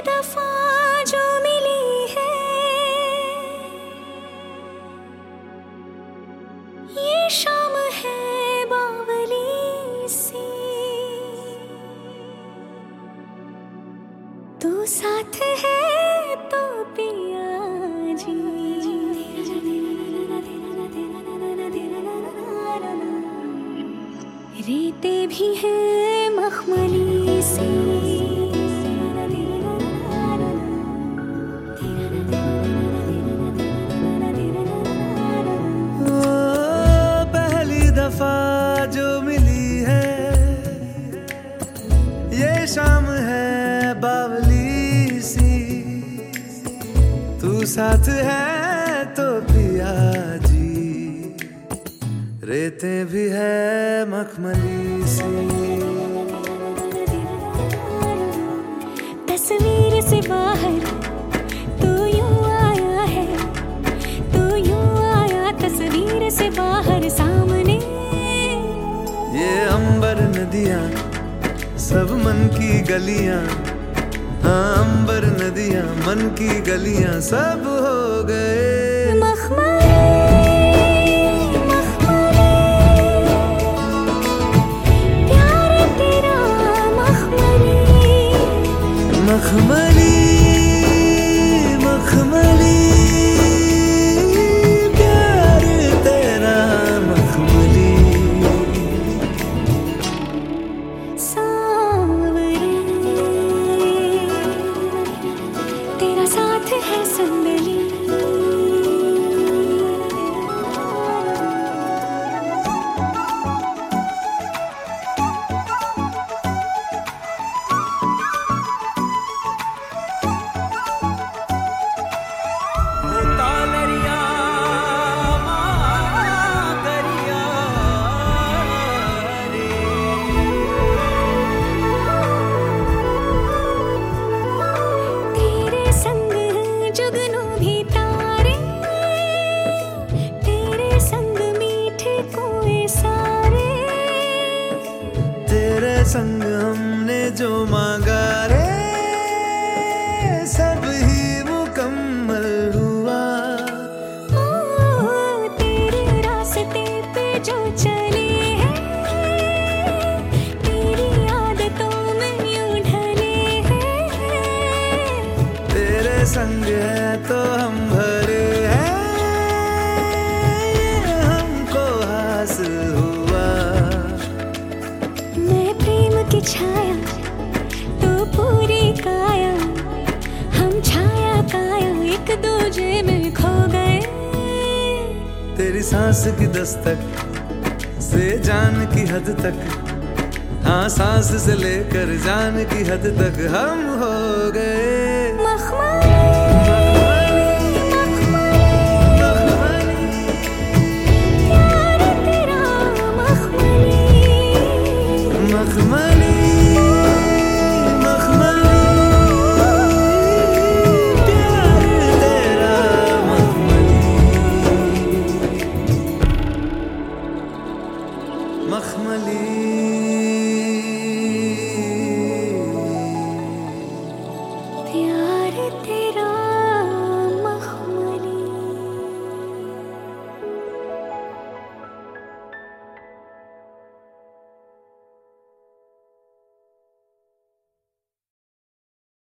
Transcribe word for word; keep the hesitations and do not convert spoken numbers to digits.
दफा जो मिली है ये शाम है बावली सी, तू साथ है तो पिया जी, रेते भी है मखमली सी। पहली दफा जो मिली है ये शाम है बावली सी, तू साथ है तो पिया जी, रेते भी है मखमली सी। तस्वीर से बाहर तू यूं आया है, तू यूं आया तस्वीर से बाहर सामने। ये अंबर नदियाँ सब मन की गलियाँ, हाँ अंबर नदियाँ मन की गलियाँ सब हो गए मखमली मखमली, प्यार तेरा मखमली मखमली मखमली, प्यार तेरा मखमली। सांवरे तेरा साथ है संदली, संग हमने जो मांगा रे सब ही मुकम्मल हुआ। ओ तेरे रास्ते पे जो चले हैं, तेरी आदतों में यूं ढले हैं, तेरे संग है तो हम भरे हैं, ये हमको हासिल हुआ। की छाया तो पूरी काया, हम छाया काया एक दूजे में खो गए। तेरी सांस की दस्तक से जान की हद तक, हाँ सांस से लेकर जान की हद तक हम हो गए मखमली मखमली मखमली, प्यार तेरा मखमली मखमली।